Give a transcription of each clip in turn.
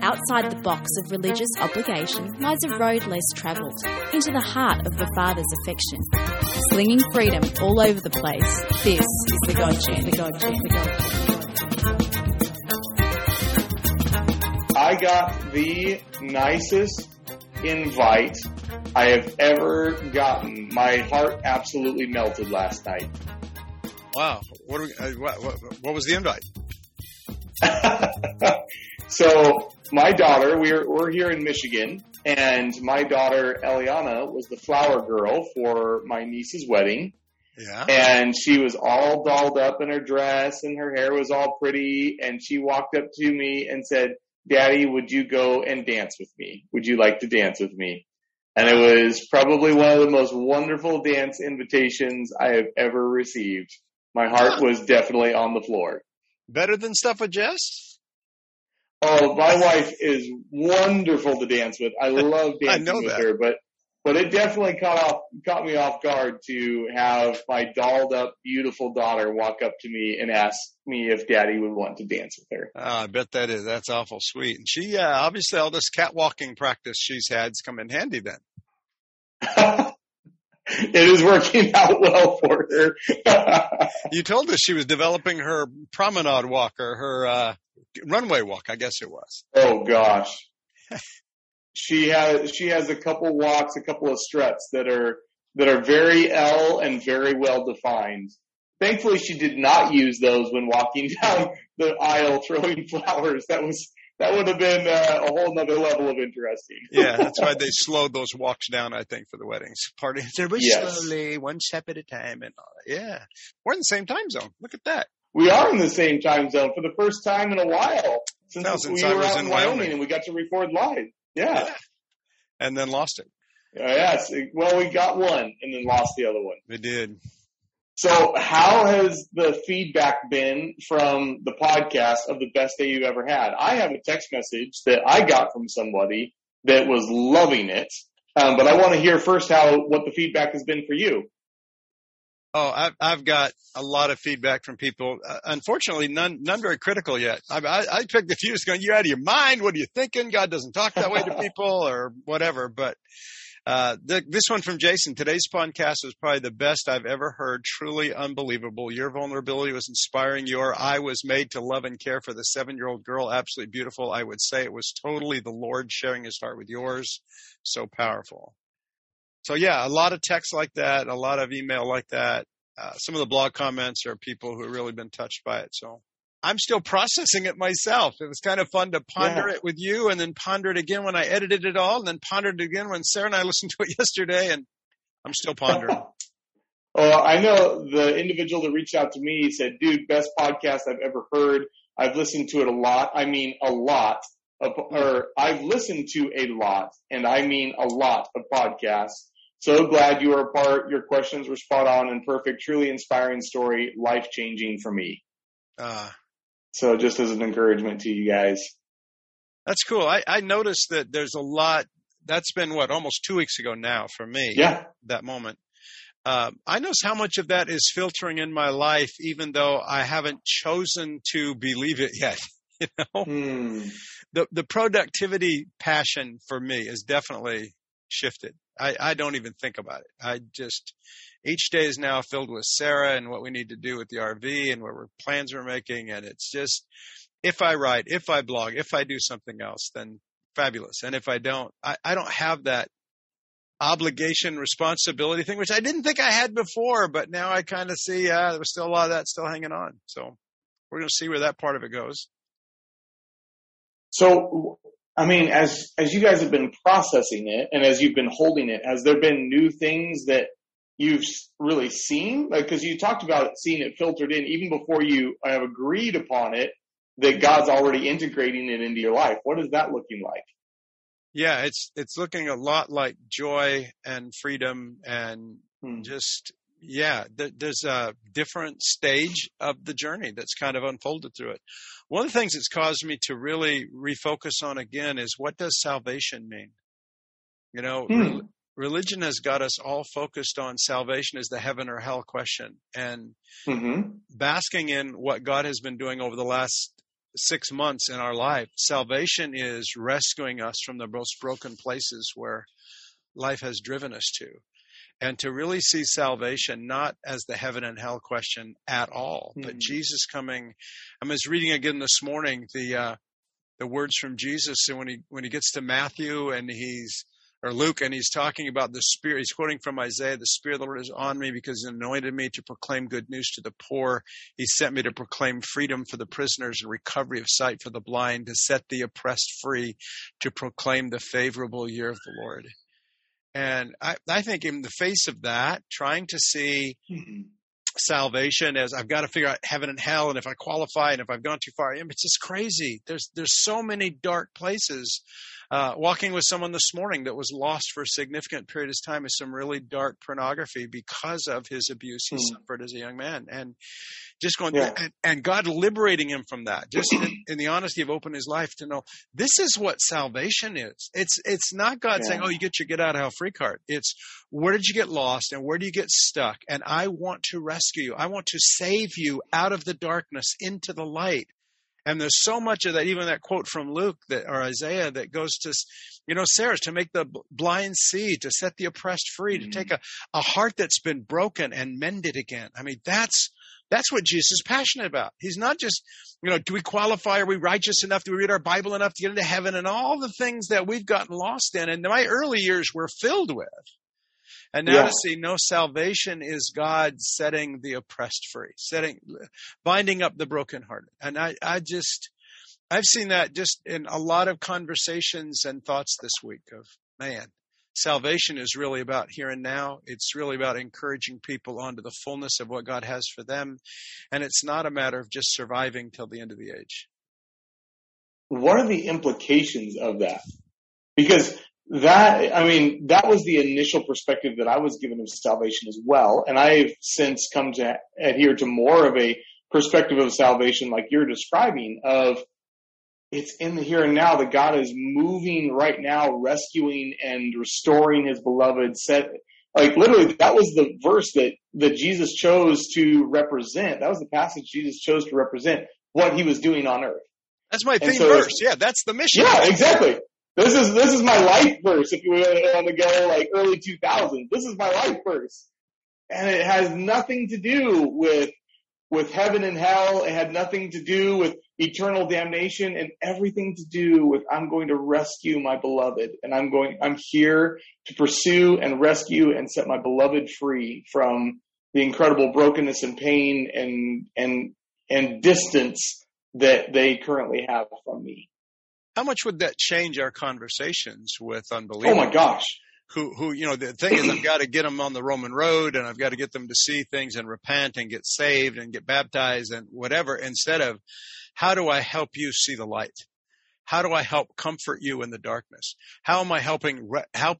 Outside the box of religious obligation lies a road less travelled, into the heart of the Father's affection. Slinging freedom all over the place, this is the God Gen, the God Gen, the God Gen. I got the nicest invite I have ever gotten. My heart absolutely melted last night. Wow. What was the invite? So my daughter, we're here in Michigan, and my daughter Eliana was the flower girl for my niece's wedding. Yeah. And she was all dolled up in her dress, and her hair was all pretty, and she walked up to me and said, "Daddy, would you go and dance with me? Would you like to dance with me?" And it was probably one of the most wonderful dance invitations I have ever received. My heart was definitely on the floor. Better than stuff with Jess? Oh, my wife is wonderful to dance with. I love dancing with her, but it definitely caught me off guard to have my dolled up, beautiful daughter walk up to me and ask me if Daddy would want to dance with her. I bet that's awful sweet. And she, obviously all this catwalking practice she's had's come in handy then. It is working out well for her. You told us she was developing her promenade walk or her runway walk, I guess it was. Oh gosh. She has a couple walks, a couple of struts that are very L and very well defined. Thankfully, she did not use those when walking down the aisle throwing flowers. That would have been a whole nother level of interesting. Yeah, that's why they slowed those walks down, I think, for the weddings. Party very slowly, one step at a time, and all that. Yeah, we're in the same time zone. Look at that. We are in the same time zone for the first time in a while since we were out in Wyoming and we got to record live. Yeah. And then lost it. Yes. Well, we got one and then lost the other one. We did. So how has the feedback been from the podcast of the best day you've ever had? I have a text message that I got from somebody that was loving it. But I want to hear first what the feedback has been for you. Oh, I've got a lot of feedback from people. Unfortunately, none very critical yet. I picked a few just going, "You're out of your mind. What are you thinking? God doesn't talk that way to people," or whatever. But this one from Jason: "Today's podcast was probably the best I've ever heard. Truly unbelievable. Your vulnerability was inspiring. I was made to love and care for the 7-year-old girl. Absolutely beautiful. I would say it was totally the Lord sharing his heart with yours. So powerful." So yeah, a lot of text like that, a lot of email like that. Some of the blog comments are people who have really been touched by it. So I'm still processing it myself. It was kind of fun to ponder it with you and then ponder it again when I edited it all and then pondered it again when Sarah and I listened to it yesterday, and I'm still pondering. Well, I know the individual that reached out to me said, "Dude, best podcast I've ever heard. I've listened to it a lot. I mean a lot. I've listened to a lot, and I mean a lot of podcasts. So glad you were a part. Your questions were spot on and perfect. Truly inspiring story. Life-changing for me." So just as an encouragement to you guys. That's cool. I noticed that there's a lot. That's been, almost 2 weeks ago now for me. Yeah. That moment. I notice how much of that is filtering in my life, even though I haven't chosen to believe it yet. You know, the productivity passion for me is definitely shifted. I don't even think about it. Each day is now filled with Sarah and what we need to do with the RV and what plans we're making. And it's just, if I write, if I blog, if I do something else, then fabulous. And if I don't, I don't have that obligation, responsibility thing, which I didn't think I had before, but now I kind of see, there was still a lot of that still hanging on. So we're going to see where that part of it goes. So, I mean, as you guys have been processing it and as you've been holding it, has there been new things that you've really seen? Because you talked about seeing it filtered in even before you have agreed upon it, that God's already integrating it into your life. What is that looking like? Yeah, it's looking a lot like joy and freedom and just, there's a different stage of the journey that's kind of unfolded through it. One of the things that's caused me to really refocus on again is, what does salvation mean? You know, religion has got us all focused on salvation as the heaven or hell question, and basking in what God has been doing over the last 6 months in our life. Salvation is rescuing us from the most broken places where life has driven us to. And to really see salvation not as the heaven and hell question at all, but Jesus coming. I was reading again this morning the words from Jesus, and when he gets to Matthew and Luke, and he's talking about the Spirit. He's quoting from Isaiah, "The Spirit of the Lord is on me because He anointed me to proclaim good news to the poor. He sent me to proclaim freedom for the prisoners and recovery of sight for the blind, to set the oppressed free, to proclaim the favorable year of the Lord." And I think in the face of that, trying to see salvation as I've got to figure out heaven and hell, and if I qualify, and if I've gone too far, it's just crazy. There's so many dark places. Walking with someone this morning that was lost for a significant period of time is some really dark pornography because of his abuse he suffered as a young man, and just going and God liberating him from that, just in the honesty of opening his life to know this is what salvation is. It's not God saying, "Oh, you get your get out of hell free card." It's, where did you get lost and where do you get stuck? And I want to rescue you. I want to save you out of the darkness into the light. And there's so much of that, even that quote from Luke or Isaiah that goes to, Sarah, to make the blind see, to set the oppressed free, to take a heart that's been broken and mend it again. I mean, that's what Jesus is passionate about. He's not just, do we qualify? Are we righteous enough? Do we read our Bible enough to get into heaven? And all the things that we've gotten lost in. And my early years were filled with. And now to see, no, salvation is God setting the oppressed free, binding up the brokenhearted. And I've seen that just in a lot of conversations and thoughts this week of, man, salvation is really about here and now. It's really about encouraging people onto the fullness of what God has for them. And it's not a matter of just surviving till the end of the age. What are the implications of that? Because that was the initial perspective that I was given of salvation as well. And I've since come to adhere to more of a perspective of salvation like you're describing, of it's in the here and now that God is moving right now, rescuing and restoring his beloved. Literally, that was the verse that Jesus chose to represent. That was the passage Jesus chose to represent what he was doing on earth. That's my theme verse. Yeah, that's the mission. Yeah, exactly. This is my life verse. If you want to go like early 2000s, this is my life verse, and it has nothing to do with heaven and hell. It had nothing to do with eternal damnation, and everything to do with I'm going to rescue my beloved, and I'm here to pursue and rescue and set my beloved free from the incredible brokenness and pain and distance that they currently have from me. How much would that change our conversations with unbelievers? Oh my gosh. Who, the thing is, I've got to get them on the Roman road, and I've got to get them to see things and repent and get saved and get baptized and whatever, instead of, how do I help you see the light? How do I help comfort you in the darkness? How am I helping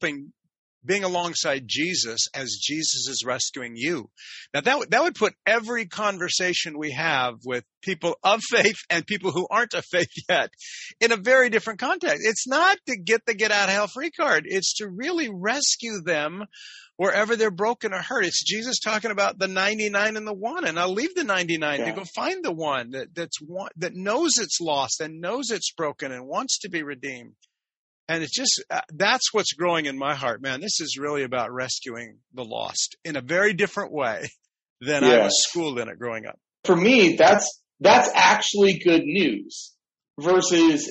being alongside Jesus as Jesus is rescuing you? Now that would put every conversation we have with people of faith and people who aren't of faith yet in a very different context. It's not to get the get out of hell free card. It's to really rescue them wherever they're broken or hurt. It's Jesus talking about the 99 and the one, and I'll leave the 99 to go find the one that knows it's lost and knows it's broken and wants to be redeemed. And it's just, that's what's growing in my heart, man. This is really about rescuing the lost in a very different way than I was schooled in it growing up. For me, that's actually good news versus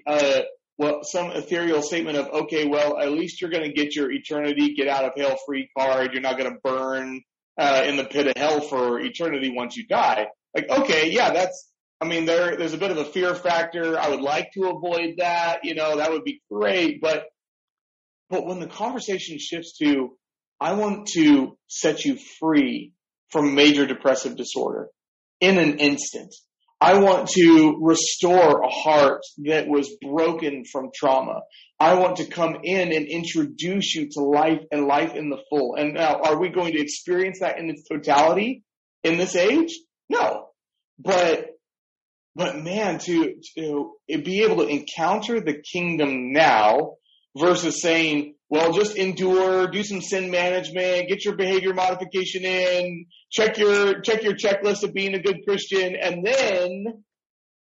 some ethereal statement of, okay, well, at least you're going to get your eternity, get out of hell free card. You're not going to burn in the pit of hell for eternity once you die. Like, okay, yeah, there's a bit of a fear factor. I would like to avoid that. That would be great. But when the conversation shifts to, I want to set you free from major depressive disorder in an instant. I want to restore a heart that was broken from trauma. I want to come in and introduce you to life and life in the full. And now, are we going to experience that in its totality in this age? No. But man, to be able to encounter the kingdom now versus saying, well, just endure, do some sin management, get your behavior modification in, check your checklist of being a good Christian, and then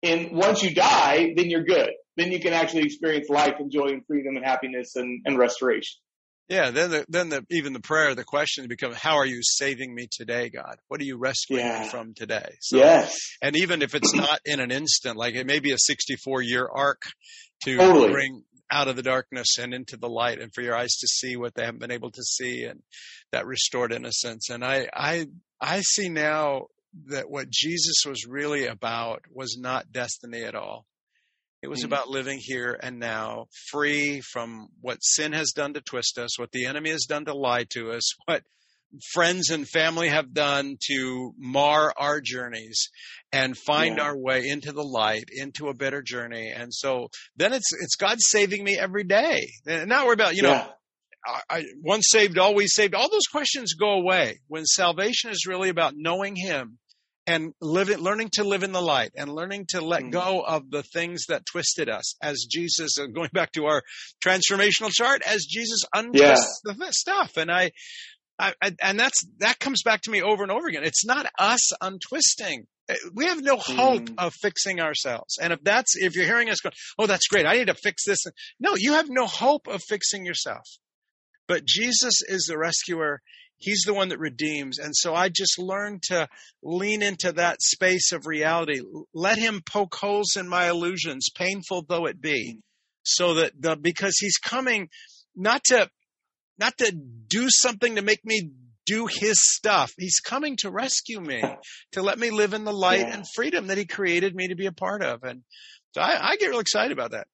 And once you die, then you're good. Then you can actually experience life and joy and freedom and happiness and restoration. Yeah, then even the prayer, the question becomes, how are you saving me today, God? What are you rescuing me from today? So, yes. And even if it's not in an instant, like it may be a 64-year arc to bring out of the darkness and into the light, and for your eyes to see what they haven't been able to see, and that restored innocence. And I see now that what Jesus was really about was not destiny at all. It was about living here and now, free from what sin has done to twist us, what the enemy has done to lie to us, what friends and family have done to mar our journeys, and find our way into the light, into a better journey. And so then it's God saving me every day. And not worry about, once saved, always saved. All those questions go away when salvation is really about knowing Him and learning to live in the light, and learning to let go of the things that twisted us, as Jesus, going back to our transformational chart, as Jesus untwists the stuff. And and that comes back to me over and over again. It's not us untwisting. We have no hope of fixing ourselves. And if you're hearing us go, oh, that's great, I need to fix this. No, you have no hope of fixing yourself. But Jesus is the rescuer. He's the one that redeems. And so I just learned to lean into that space of reality. Let Him poke holes in my illusions, painful though it be, so that because He's coming not to do something to make me do His stuff. He's coming to rescue me, to let me live in the light and freedom that He created me to be a part of. And so I get real excited about that.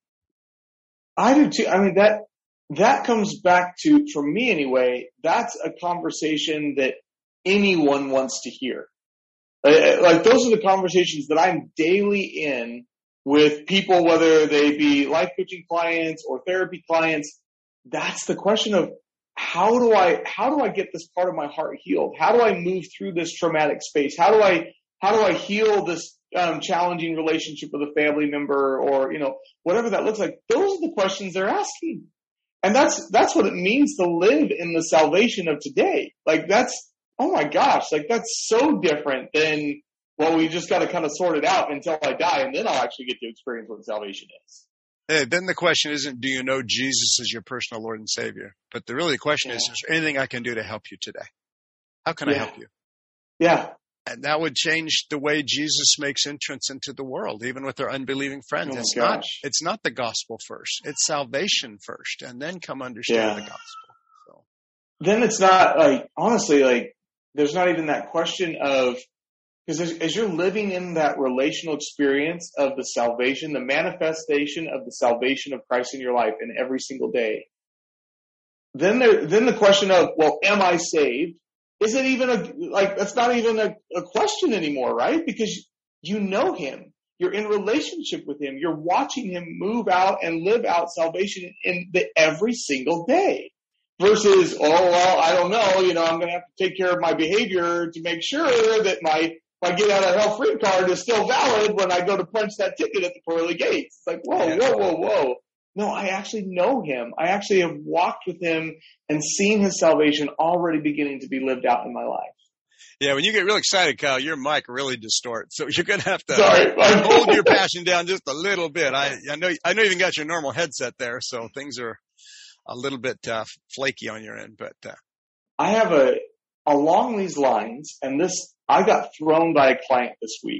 I do too. I mean, that comes back to, for me anyway, that's a conversation that anyone wants to hear. Like, those are the conversations that I'm daily in with people, whether they be life coaching clients or therapy clients. That's the question of, how do I get this part of my heart healed? How do I move through this traumatic space? How do I heal this challenging relationship with a family member, or, whatever that looks like? Those are the questions they're asking. And that's what it means to live in the salvation of today. Like, oh my gosh, like, that's so different than, well, we just got to kind of sort it out until I die, and then I'll actually get to experience what salvation is. Then the question isn't, do you know Jesus as your personal Lord and Savior? But the question is there anything I can do to help you today? How can I help you? Yeah. And that would change the way Jesus makes entrance into the world, even with our unbelieving friends. It's not the gospel first. It's salvation first, and then come understand the gospel. So then it's not like, honestly, like, there's not even that question of, because as you're living in that relational experience of the salvation, the manifestation of the salvation of Christ in your life in every single day, then the question of, well, am I saved? Isn't even that's not even a question anymore, right? Because you know Him. You're in relationship with Him. You're watching Him move out and live out salvation in every single day. Versus, oh, well, I don't know, I'm going to have to take care of my behavior to make sure that my get out of hell free card is still valid when I go to punch that ticket at the pearly gates. It's like, whoa. No, I actually know Him. I actually have walked with Him and seen His salvation already beginning to be lived out in my life. Yeah, when you get real excited, Kyle, your mic really distorts. So you're going to have to hold your passion down just a little bit. I know you even got your normal headset there, so things are a little bit flaky on your end. But I have along these lines, and I got thrown by a client this week.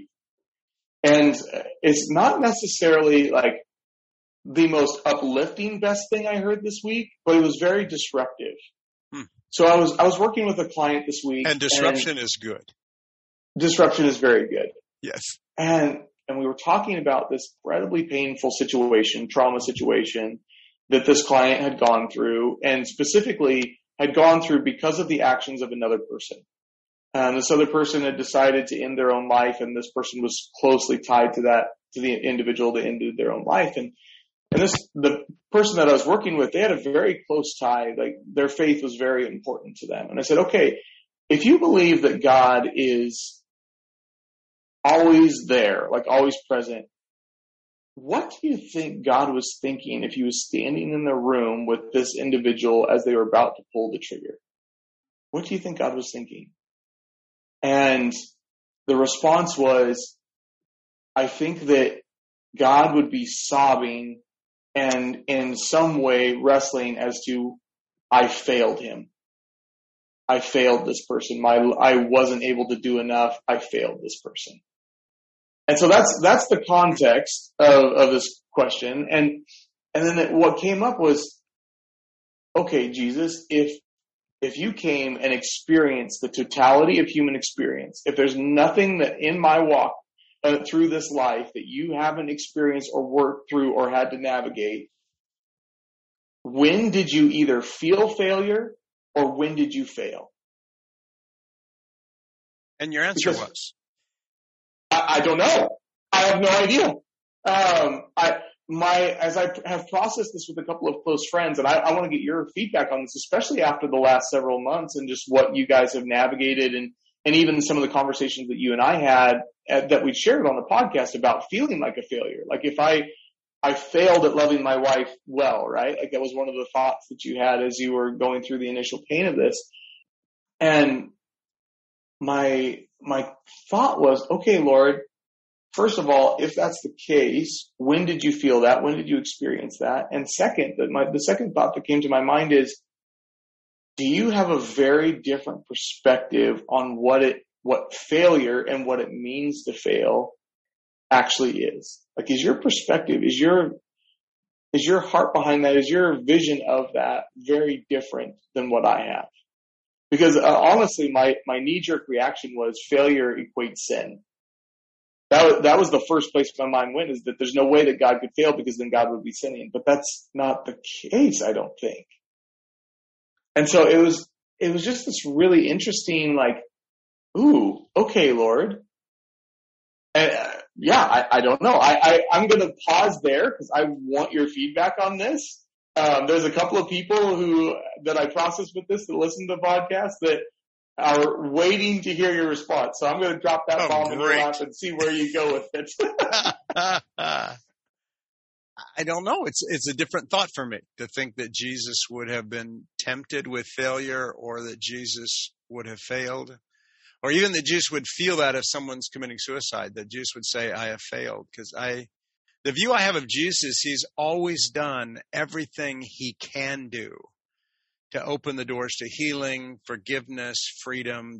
And it's not necessarily like the most uplifting best thing I heard this week, but it was very disruptive. So I was working with a client this week. And disruption is good. Disruption is very good. Yes. And we were talking about this incredibly painful trauma situation that this client had gone through, and specifically had gone through because of the actions of another person. This other person had decided to end their own life, and this person was closely tied to the individual that ended their own life. And the person that I was working with, they had a very close tie. Like, their faith was very important to them. And I said, okay, if you believe that God is always there, like always present, what do you think God was thinking if He was standing in the room with this individual as they were about to pull the trigger? What do you think God was thinking? And the response was, I think that God would be sobbing and in some way wrestling as to, I failed him. I failed this person. I wasn't able to do enough. I failed this person. And so that's the context of this question. And then what came up was, okay, Jesus, if you came and experienced the totality of human experience, if there's nothing that in my walk through this life that you haven't experienced or worked through or had to navigate, when did you either feel failure or when did you fail? And your answer was? I don't know. I have no idea. As I have processed this with a couple of close friends, and I want to get your feedback on this, especially after the last several months and just what you guys have navigated and even some of the conversations that you and I had that we shared on the podcast about feeling like a failure. Like if I failed at loving my wife well, right? Like that was one of the thoughts that you had as you were going through the initial pain of this. And my thought was, okay, Lord, first of all, if that's the case, when did you feel that? When did you experience that? And second, the second thought that came to my mind is, do you have a very different perspective on what failure and what it means to fail actually is? Like, is your perspective, is your heart behind that, is your vision of that very different than what I have? Because honestly, my knee-jerk reaction was failure equates sin. That was the first place my mind went, is that there's no way that God could fail because then God would be sinning. But that's not the case, I don't think. And so it was just this really interesting, like, ooh, okay, Lord. And I don't know. I'm going to pause there because I want your feedback on this. There's a couple of people that I process with this that listen to the podcast that are waiting to hear your response. So I'm going to drop that bomb in your lap and see where you go with it. I don't know. It's a different thought for me to think that Jesus would have been tempted with failure, or that Jesus would have failed, or even that Jesus would feel that if someone's committing suicide, that Jesus would say, I have failed. Because the view I have of Jesus, he's always done everything he can do to open the doors to healing, forgiveness, freedom,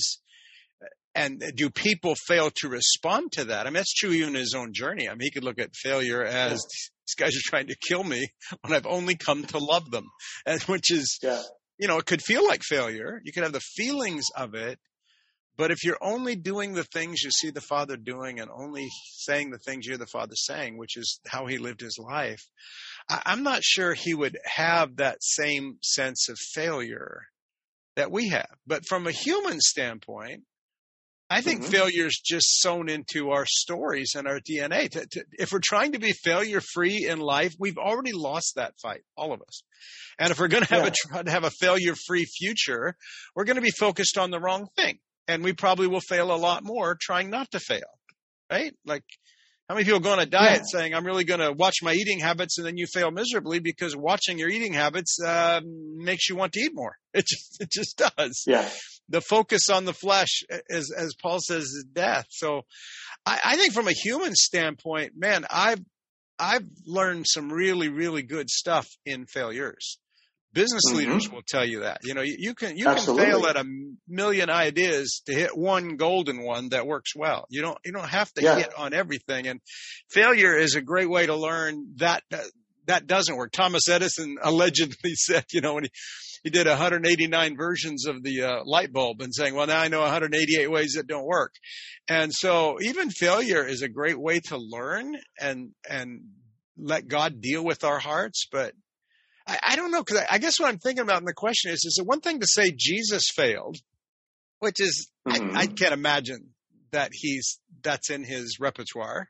and do people fail to respond to that? I mean, that's true even in his own journey. I mean, he could look at failure as these guys are trying to kill me when I've only come to love them, which is, it could feel like failure. You could have the feelings of it. But if you're only doing the things you see the Father doing and only saying the things you hear the Father saying, which is how he lived his life, I'm not sure he would have that same sense of failure that we have. But from a human standpoint, I think failure is just sewn into our stories and our DNA. If we're trying to be failure-free in life, we've already lost that fight, all of us. And if we're going to have a failure-free future, we're going to be focused on the wrong thing. And we probably will fail a lot more trying not to fail, right? Like, how many people go on a diet saying, I'm really going to watch my eating habits, and then you fail miserably because watching your eating habits makes you want to eat more. It just does. Yeah. The focus on the flesh, as Paul says, is death. So I think from a human standpoint, man, I've learned some really, really good stuff in failures. Business leaders will tell you that. You can fail at a million ideas to hit one golden one that works well. You don't have to hit on everything. And failure is a great way to learn that doesn't work. Thomas Edison allegedly said, when he did 189 versions of the light bulb and saying, well, now I know 188 ways that don't work. And so even failure is a great way to learn and let God deal with our hearts. But I don't know, because I guess what I'm thinking about in the question is it one thing to say Jesus failed, which is, I can't imagine that that's in his repertoire.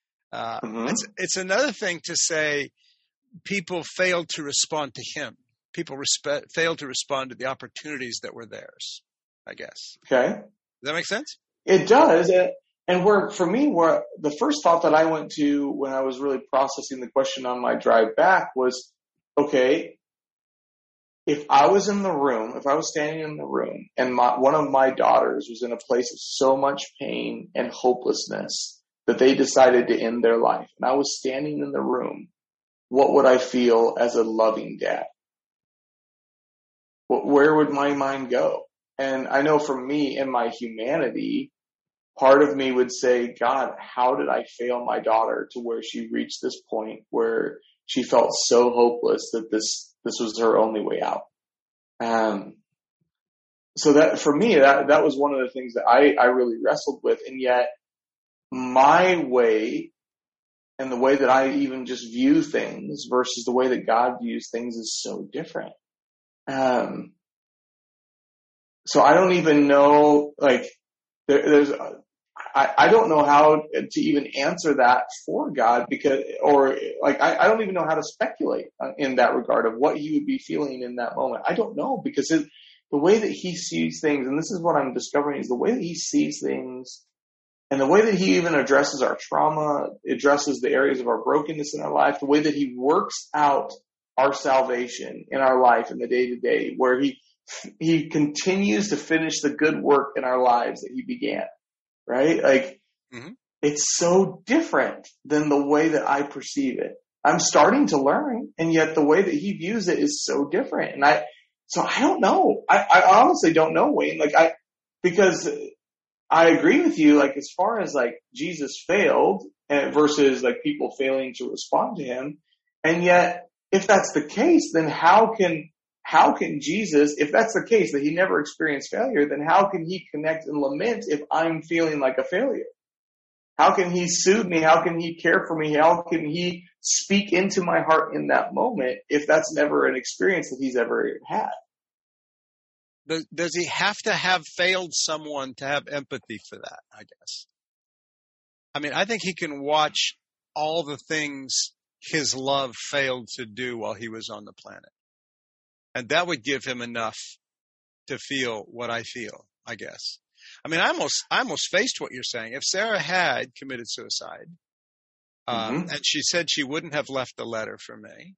It's another thing to say people failed to respond to him. People failed to respond to the opportunities that were theirs, I guess. Okay. Does that make sense? It does. And for me, the first thought that I went to when I was really processing the question on my drive back was, okay, if I was in the room, if I was standing in the room and one of my daughters was in a place of so much pain and hopelessness that they decided to end their life, and I was standing in the room, what would I feel as a loving dad? Where would my mind go? And I know for me, in my humanity, part of me would say, God, how did I fail my daughter to where she reached this point where she felt so hopeless that this was her only way out? So that for me, that was one of the things that I really wrestled with. And yet my way and the way that I even just view things versus the way that God views things is so different. So I don't even know, like, I don't know how to even answer that for God I don't even know how to speculate in that regard of what he would be feeling in that moment. I don't know, because the way that he sees things, and this is what I'm discovering, is the way that he sees things and the way that he even addresses our trauma, addresses the areas of our brokenness in our life, the way that he works out our salvation in our life in the day to day, where he continues to finish the good work in our lives that he began, right? Like, It's so different than the way that I perceive it. I'm starting to learn, and yet the way that he views it is so different. And so I don't know. I honestly don't know, Wayne. Because I agree with you, like, as far as like Jesus failed versus like people failing to respond to him. And yet, if that's the case, then how can Jesus, if that's the case, that he never experienced failure, then how can he connect and lament if I'm feeling like a failure? How can he soothe me? How can he care for me? How can he speak into my heart in that moment if that's never an experience that he's ever had? Does he have to have failed someone to have empathy for that, I guess? I mean, I think he can watch all the things his love failed to do while he was on the planet. And that would give him enough to feel what I feel, I guess. I mean, I almost faced what you're saying. If Sarah had committed suicide, and she said she wouldn't have left a letter for me,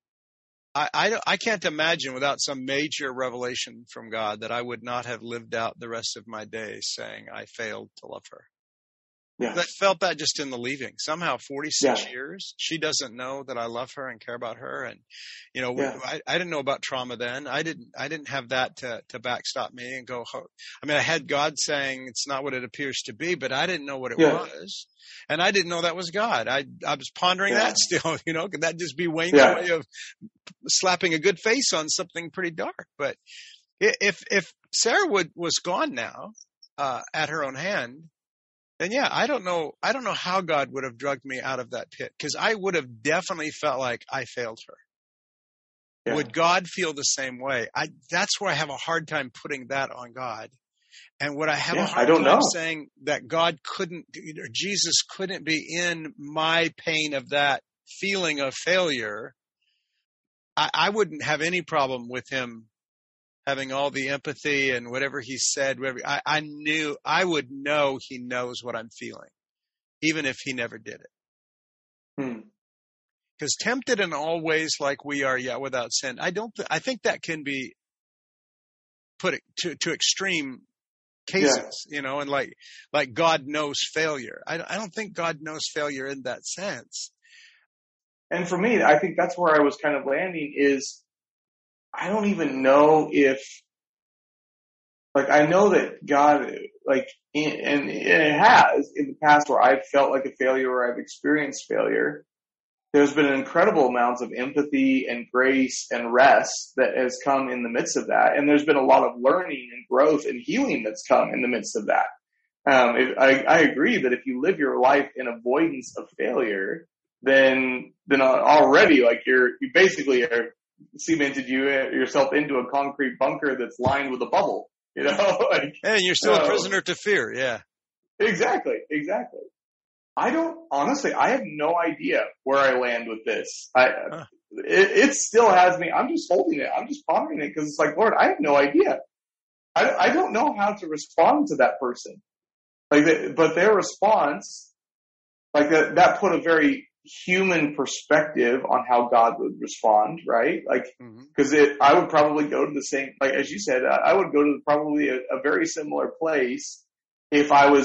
I can't imagine without some major revelation from God that I would not have lived out the rest of my days saying I failed to love her. Yeah. I felt that just in the leaving. Somehow 46 years, she doesn't know that I love her and care about her. And, I didn't know about trauma then. I didn't have that to backstop me and go, I mean, I had God saying it's not what it appears to be, but I didn't know what it was. And I didn't know that was God. I was pondering that still, could that just be Wayne's way of slapping a good face on something pretty dark? But if Sarah was gone now, at her own hand, then I don't know how God would have drugged me out of that pit, because I would have definitely felt like I failed her. Yeah. Would God feel the same way? That's where I have a hard time putting that on God. And would I have a hard time saying that God couldn't, or Jesus couldn't be in my pain of that feeling of failure? I wouldn't have any problem with him having all the empathy and whatever he said. I would know he knows what I'm feeling, even if he never did it. Because tempted in all ways like we are, yet without sin. I think that can be put to extreme cases, and like God knows failure. I don't think God knows failure in that sense. And for me, I think that's where I was kind of landing is, I don't even know if, I know that God, and it has in the past where I've felt like a failure or I've experienced failure. There's been incredible amounts of empathy and grace and rest that has come in the midst of that. And there's been a lot of learning and growth and healing that's come in the midst of that. I agree that if you live your life in avoidance of failure, then already you basically are cemented yourself into a concrete bunker that's lined with a bubble, and you're still a prisoner to fear. Yeah, exactly. I have no idea where I land with this. It still has me. I'm just holding it. I'm just pondering it, because it's like, Lord, I have no idea. I don't know how to respond to that person. But their response, that put a very human perspective on how God would respond, right? Because I would probably go to the same, as you said, I would go to probably a very similar place if I was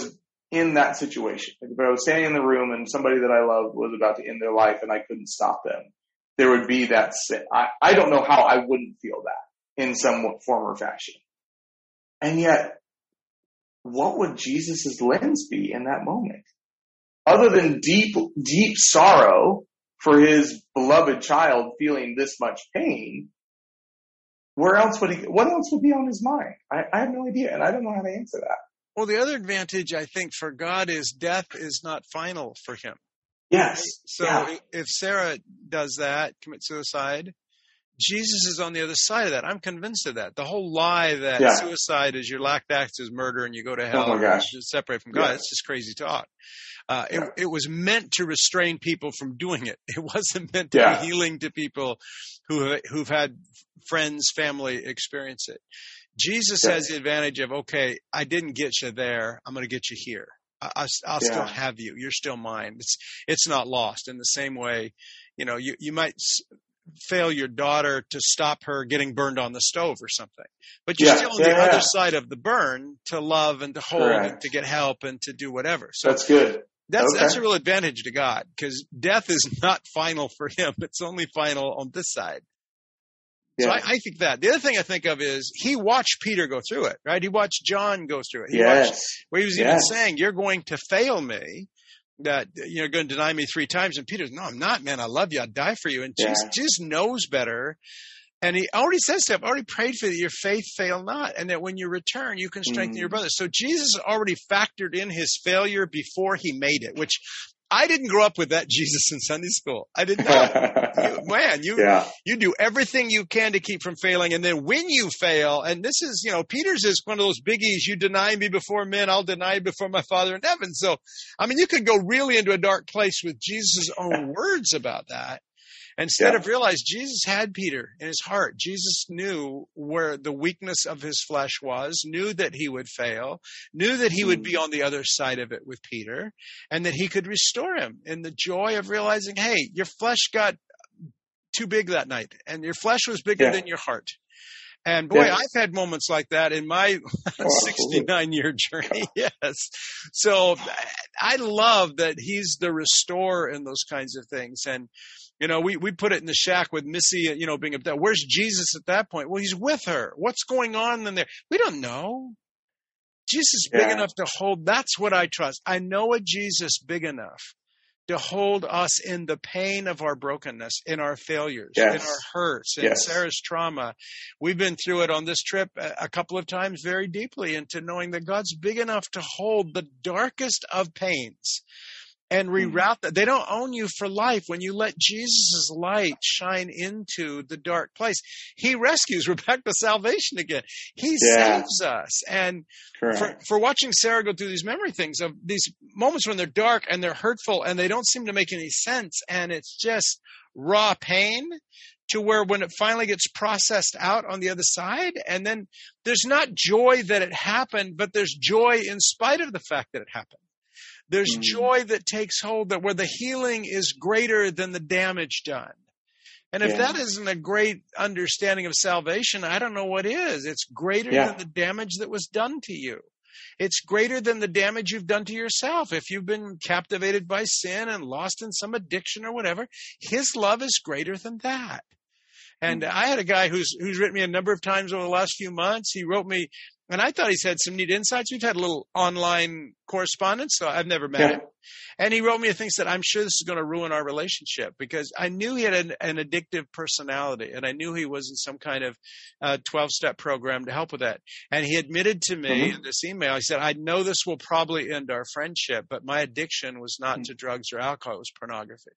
in that situation. Like if I was standing in the room and somebody that I loved was about to end their life and I couldn't stop them, there would be that sin. I don't know how I wouldn't feel that in some form or fashion. And yet, what would Jesus' lens be in that moment? Other than deep, deep sorrow for his beloved child feeling this much pain, what else would be on his mind? I have no idea, and I don't know how to answer that. Well, the other advantage, I think, for God is death is not final for him. Yes. So if Sarah does that, commits suicide, Jesus is on the other side of that. I'm convinced of that. The whole lie that suicide is your last act is murder and you go to hell and you separate from God, it's just crazy talk. It was meant to restrain people from doing it. It wasn't meant to be healing to people who've had friends, family experience it. Jesus has the advantage of, okay, I didn't get you there. I'm going to get you here. I'll still have you. You're still mine. It's not lost. In the same way, you might fail your daughter to stop her getting burned on the stove or something, but you're still on the other side of the burn to love and to hold and to get help and to do whatever. So that's good. That's a real advantage to God, because death is not final for him. It's only final on this side. Yeah. So I think that. The other thing I think of is he watched Peter go through it, right? He watched John go through it. He watched where he was even saying, you're going to fail me, that you're going to deny me 3 times. And Peter's, no, I'm not, man. I love you. I'd die for you. And Jesus knows better. And he already says to him, I've already prayed for you, your faith fail not. And that when you return, you can strengthen your brothers. So Jesus already factored in his failure before he made it, which I didn't grow up with that Jesus in Sunday school. I didn't know. You do everything you can to keep from failing. And then when you fail, and this is, Peter's is one of those biggies, you deny me before men, I'll deny you before my Father in heaven. So, you could go really into a dark place with Jesus' own words about that. Instead of realize Jesus had Peter in his heart. Jesus knew where the weakness of his flesh was, knew that he would fail, knew that he would be on the other side of it with Peter, and that he could restore him in the joy of realizing, hey, your flesh got too big that night, and your flesh was bigger than your heart. And boy, I've had moments like that in my 69-year journey. Yes. So I love that he's the restorer in those kinds of things. And we put it in the shack with Missy, being up there. Where's Jesus at that point? Well, he's with her. What's going on in there? We don't know. Jesus is big enough to hold. That's what I trust. I know a Jesus big enough to hold us in the pain of our brokenness, in our failures, in our hurts, in Sarah's trauma. We've been through it on this trip a couple of times very deeply, into knowing that God's big enough to hold the darkest of pains and reroute that. They don't own you for life. When you let Jesus' light shine into the dark place, he rescues. We're back to salvation again. He saves us. And for watching Sarah go through these memory things of these moments when they're dark and they're hurtful and they don't seem to make any sense, and it's just raw pain, to where when it finally gets processed out on the other side, and then there's not joy that it happened, but there's joy in spite of the fact that it happened. There's joy that takes hold, that where the healing is greater than the damage done. And if that isn't a great understanding of salvation, I don't know what is. It's greater than the damage that was done to you. It's greater than the damage you've done to yourself. If you've been captivated by sin and lost in some addiction or whatever, his love is greater than that. And I had a guy who's written me a number of times over the last few months. He wrote me, and I thought he's had some neat insights. We've had a little online correspondence, so I've never met him. And he wrote me a thing, said, I'm sure this is going to ruin our relationship, because I knew he had an addictive personality, and I knew he was in some kind of 12-step program to help with that. And he admitted to me in this email, he said, I know this will probably end our friendship, but my addiction was not to drugs or alcohol, it was pornography.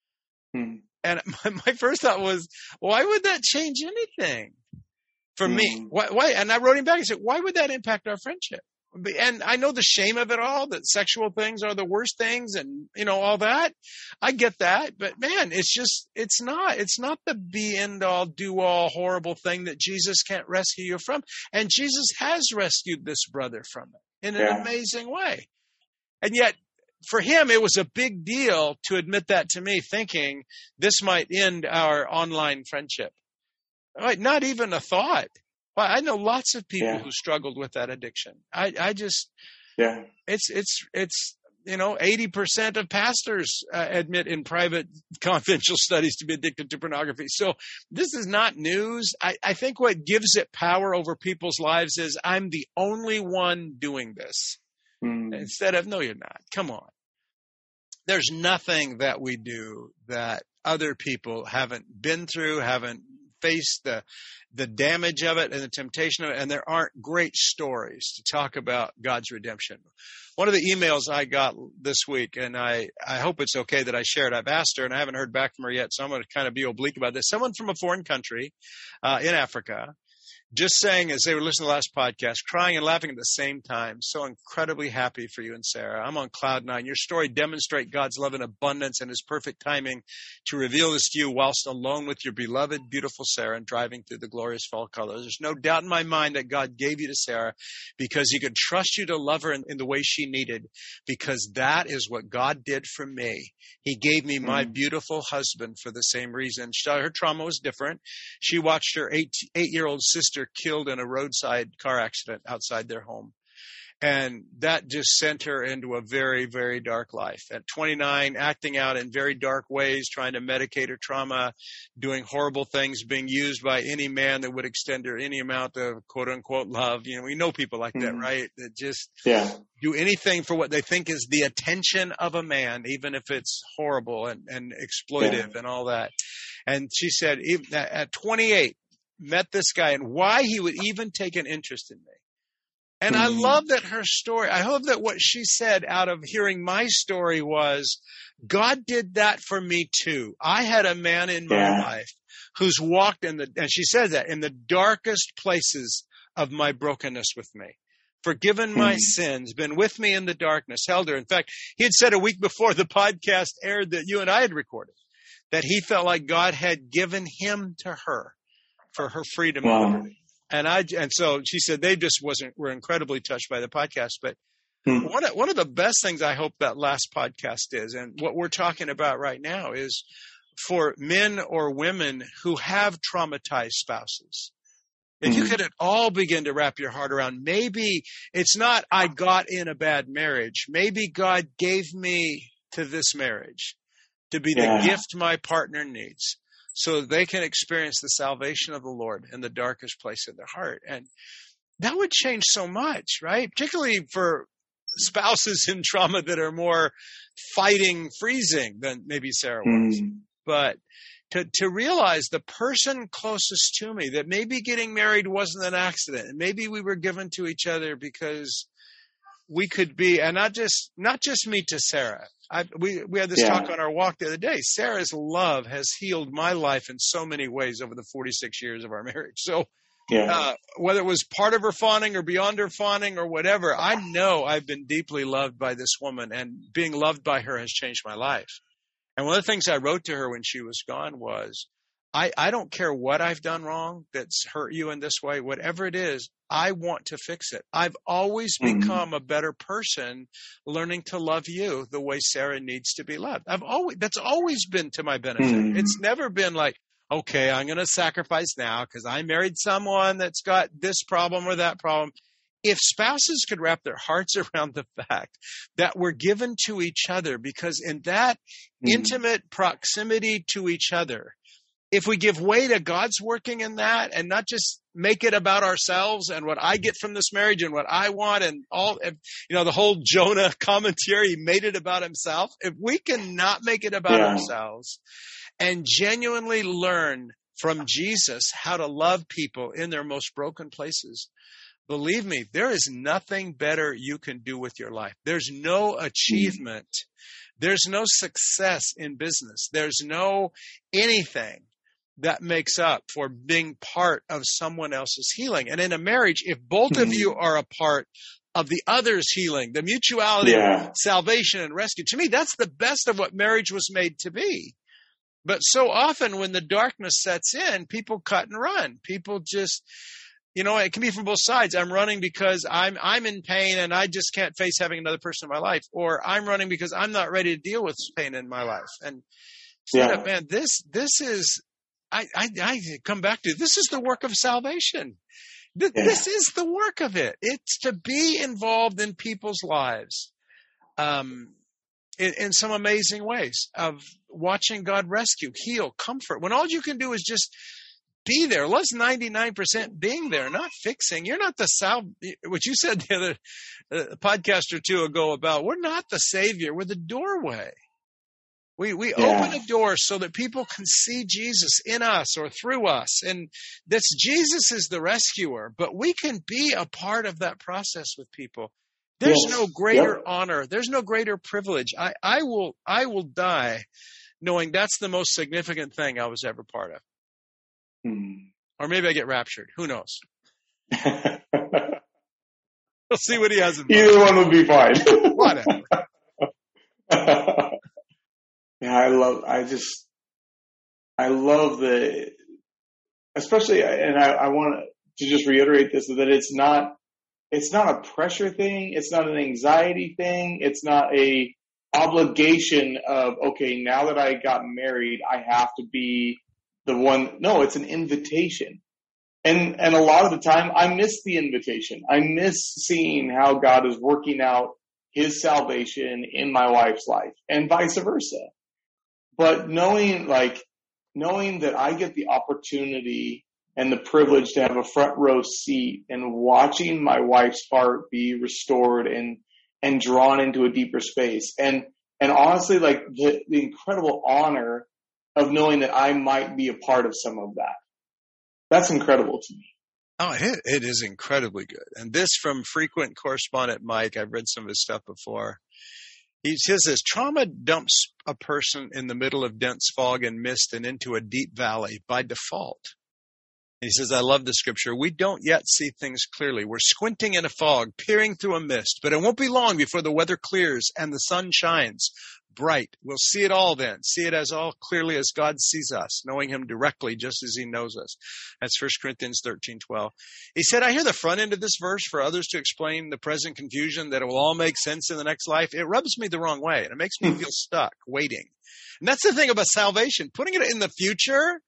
And my first thought was, why would that change anything for me? Why? And I wrote him back and said, why would that impact our friendship? And I know the shame of it all, that sexual things are the worst things and, all that. I get that. But man, it's not the be end all, do all horrible thing that Jesus can't rescue you from. And Jesus has rescued this brother from it in an amazing way. And yet, for him, it was a big deal to admit that to me, thinking this might end our online friendship. Right, not even a thought. Well, I know lots of people who struggled with that addiction. I just, Yeah. It's 80% of pastors admit in private confidential studies to be addicted to pornography. So this is not news. I think what gives it power over people's lives is I'm the only one doing this. Instead of, no, you're not. Come on. There's nothing that we do that other people haven't been through, haven't faced the damage of it and the temptation of it, and there aren't great stories to talk about God's redemption. One of the emails I got this week, and I hope it's okay that I share it. I've asked her, and I haven't heard back from her yet, so I'm going to kind of be oblique about this. Someone from a foreign country in Africa, just saying as they were listening to the last podcast, crying and laughing at the same time, so incredibly happy for you and Sarah. I'm on cloud nine. Your story demonstrates God's love and abundance and his perfect timing to reveal this to you whilst alone with your beloved, beautiful Sarah and driving through the glorious fall colors. There's no doubt in my mind that God gave you to Sarah because he could trust you to love her in the way she needed, because that is what God did for me. He gave me my beautiful husband for the same reason. Her trauma was different. She watched her eight-year-old sister killed in a roadside car accident outside their home. And that just sent her into a very, very dark life. At 29, acting out in very dark ways, trying to medicate her trauma, doing horrible things, being used by any man that would extend her any amount of quote-unquote love. We know people like that, right? That just do anything for what they think is the attention of a man, even if it's horrible and exploitive and all that. And she said, even at 28, met this guy, and why he would even take an interest in me. And I love that her story, I hope that what she said out of hearing my story was, God did that for me too. I had a man in my life who's walked and she said that, in the darkest places of my brokenness with me. Forgiven my sins, been with me in the darkness, held her. In fact, he had said a week before the podcast aired that you and I had recorded, that he felt like God had given him to her for her freedom and liberty. And so she said they just were incredibly touched by the podcast. But one of the best things I hope that last podcast is, and what we're talking about right now, is for men or women who have traumatized spouses. If you could at all begin to wrap your heart around, maybe it's not I got in a bad marriage. Maybe God gave me to this marriage to be the gift my partner needs, so they can experience the salvation of the Lord in the darkest place of their heart. And that would change so much, right? Particularly for spouses in trauma that are more fighting, freezing than maybe Sarah was. But to realize the person closest to me, that maybe getting married wasn't an accident, and maybe we were given to each other because we could be, and not just me to Sarah. We had this talk on our walk the other day. Sarah's love has healed my life in so many ways over the 46 years of our marriage. So whether it was part of her fawning or beyond her fawning or whatever, I know I've been deeply loved by this woman, and being loved by her has changed my life. And one of the things I wrote to her when she was gone was, I don't care what I've done wrong that's hurt you in this way, whatever it is, I want to fix it. I've always become a better person learning to love you the way Sarah needs to be loved. That's always been to my benefit. It's never been like, okay, I'm going to sacrifice now because I married someone that's got this problem or that problem. If spouses could wrap their hearts around the fact that we're given to each other, because in that intimate proximity to each other, if we give way to God's working in that and not just make it about ourselves and what I get from this marriage and what I want and all, the whole Jonah commentary, he made it about himself. If we can not make it about ourselves and genuinely learn from Jesus how to love people in their most broken places, believe me, there is nothing better you can do with your life. There's no achievement. There's no success in business. There's no anything that makes up for being part of someone else's healing. And in a marriage, if both of you are a part of the other's healing, the mutuality of salvation and rescue, to me, that's the best of what marriage was made to be. But so often when the darkness sets in, people cut and run. People just, it can be from both sides. I'm running because I'm in pain and I just can't face having another person in my life. Or I'm running because I'm not ready to deal with pain in my life. And man, this is, I come back to, this is the work of salvation. This is the work of it. It's to be involved in people's lives in some amazing ways of watching God rescue, heal, comfort. When all you can do is just be there. Love's 99% being there, not fixing. You're not the what you said the other podcast or two ago about we're not the Savior. We're the doorway. We open a door so that people can see Jesus in us or through us. And that's Jesus is the rescuer, but we can be a part of that process with people. There's no greater honor. There's no greater privilege. I will die knowing that's the most significant thing I was ever part of. Or maybe I get raptured. Who knows? We'll see what he has in mind. Either one would be fine. Whatever. Yeah, I love especially, and I want to just reiterate this, that it's not a pressure thing. It's not an anxiety thing. It's not a obligation of, okay, now that I got married, I have to be the one. No, it's an invitation. And a lot of the time I miss the invitation. I miss seeing how God is working out his salvation in my wife's life and vice versa. But knowing that I get the opportunity and the privilege to have a front row seat and watching my wife's heart be restored and drawn into a deeper space. And honestly, like the incredible honor of knowing that I might be a part of some of that. That's incredible to me. Oh, it is incredibly good. And this from frequent correspondent Mike, I've read some of his stuff before. He says this: trauma dumps a person in the middle of dense fog and mist and into a deep valley by default. He says, I love the scripture. We don't yet see things clearly. We're squinting in a fog, peering through a mist, but it won't be long before the weather clears and the sun shines bright. We'll see it all then, see it as all clearly as God sees us, knowing him directly just as he knows us. That's 1 Corinthians 13:12. He said, I hear the front end of this verse for others to explain the present confusion that it will all make sense in the next life. It rubs me the wrong way, and it makes me feel stuck, waiting. And that's the thing about salvation. Putting it in the future,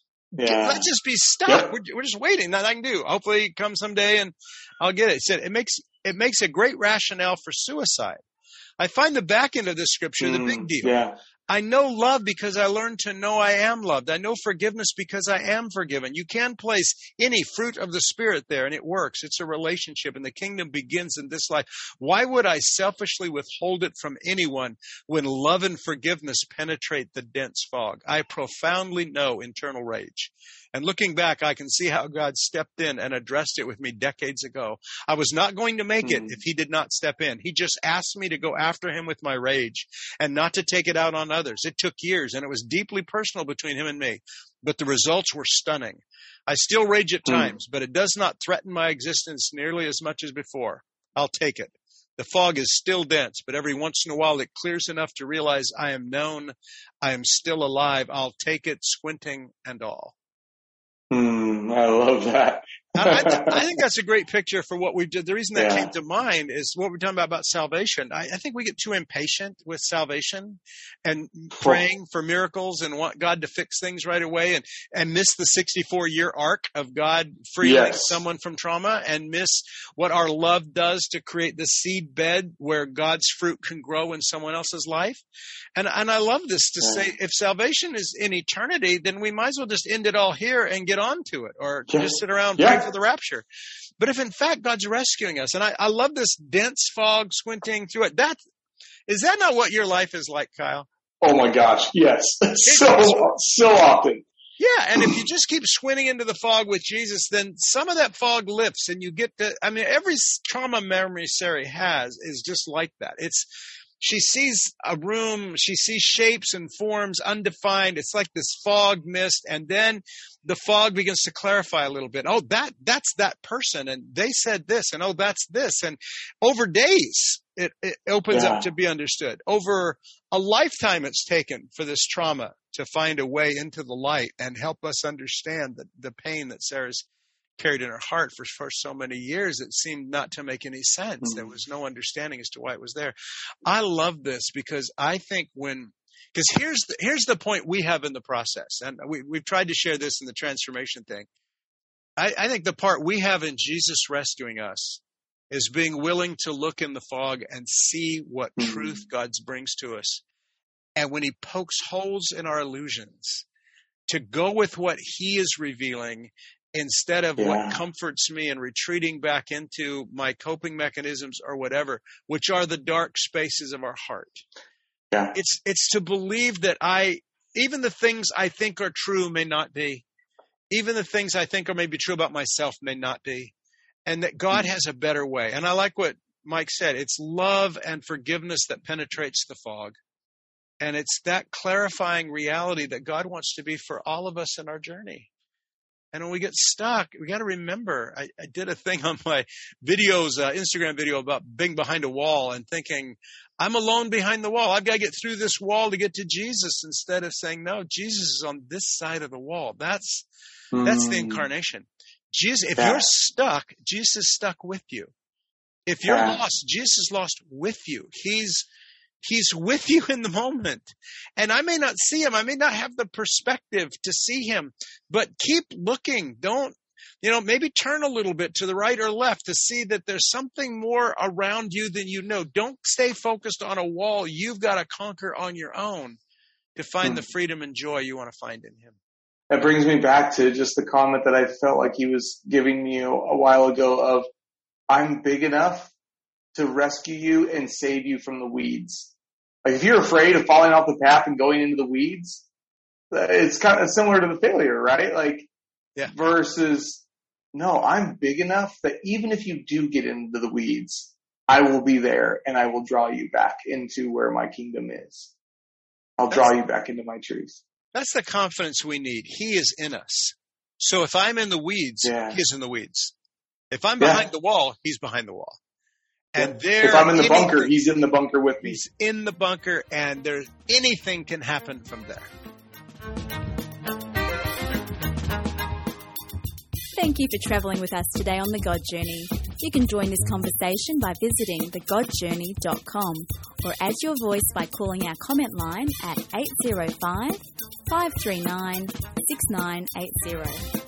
let's just be stuck. Yep. We're just waiting. Nothing I can do. Hopefully it comes someday and I'll get it. He said, it makes a great rationale for suicide. I find the back end of this scripture the big deal. Yeah. I know love because I learned to know I am loved. I know forgiveness because I am forgiven. You can place any fruit of the Spirit there, and it works. It's a relationship, and the kingdom begins in this life. Why would I selfishly withhold it from anyone when love and forgiveness penetrate the dense fog? I profoundly know internal rage. And looking back, I can see how God stepped in and addressed it with me decades ago. I was not going to make it if he did not step in. He just asked me to go after him with my rage and not to take it out on others. It took years, and it was deeply personal between him and me. But the results were stunning. I still rage at times, but it does not threaten my existence nearly as much as before. I'll take it. The fog is still dense, but every once in a while it clears enough to realize I am known. I am still alive. I'll take it, squinting and all. I love that. I think that's a great picture for what we did. The reason that came to mind is what we're talking about salvation. I think we get too impatient with salvation and praying for miracles and want God to fix things right away and miss the 64-year arc of God freeing someone from trauma and miss what our love does to create the seed bed where God's fruit can grow in someone else's life. And I love this to say, if salvation is in eternity, then we might as well just end it all here and get on to it, or just sit around praying for the rapture. But if in fact God's rescuing us, and I love this dense fog squinting through it, is that not what your life is like, Kyle? Oh my gosh, yes. So often. Yeah, and if you just keep squinting into the fog with Jesus, then some of that fog lifts and you get to, I mean, every trauma memory Sari has is just like that. She sees a room, she sees shapes and forms undefined. It's like this fog mist, and then the fog begins to clarify a little bit. Oh, that's that person, and they said this, and oh, that's this. And over days, it opens up to be understood. Over a lifetime it's taken for this trauma to find a way into the light and help us understand the pain that Sarah's carried in her heart for so many years. It seemed not to make any sense. There was no understanding as to why it was there. I love this because I think because here's the point we have in the process, and we've tried to share this in the transformation thing. I think the part we have in Jesus rescuing us is being willing to look in the fog and see what truth God brings to us. And when he pokes holes in our illusions, to go with what he is revealing instead of what comforts me and retreating back into my coping mechanisms or whatever, which are the dark spaces of our heart. Yeah. It's to believe that even the things I think are true may not be. Even the things I think are maybe true about myself may not be. And that God has a better way. And I like what Mike said. It's love and forgiveness that penetrates the fog. And it's that clarifying reality that God wants to be for all of us in our journey. And when we get stuck, we got to remember, I did a thing on my videos, Instagram video about being behind a wall and thinking, I'm alone behind the wall. I've got to get through this wall to get to Jesus, instead of saying, no, Jesus is on this side of the wall. That's the incarnation. Jesus, if you're stuck, Jesus is stuck with you. If you're lost, Jesus is lost with you. He's with you in the moment. And I may not see him. I may not have the perspective to see him, but keep looking. Don't, maybe turn a little bit to the right or left to see that there's something more around you than you know. Don't stay focused on a wall you've got to conquer on your own to find the freedom and joy you want to find in him. That brings me back to just the comment that I felt like he was giving me a while ago of, I'm big enough to rescue you and save you from the weeds. Like if you're afraid of falling off the path and going into the weeds, it's kind of similar to the failure, right? Versus, no, I'm big enough that even if you do get into the weeds, I will be there and I will draw you back into where my kingdom is. I'll draw you back into my truth. That's the confidence we need. He is in us. So if I'm in the weeds, he's in the weeds. If I'm behind the wall, he's behind the wall. And if I'm in the bunker, he's in the bunker with me. He's in the bunker, and anything can happen from there. Thank you for travelling with us today on The God Journey. You can join this conversation by visiting thegodjourney.com or add your voice by calling our comment line at 805 539 6980.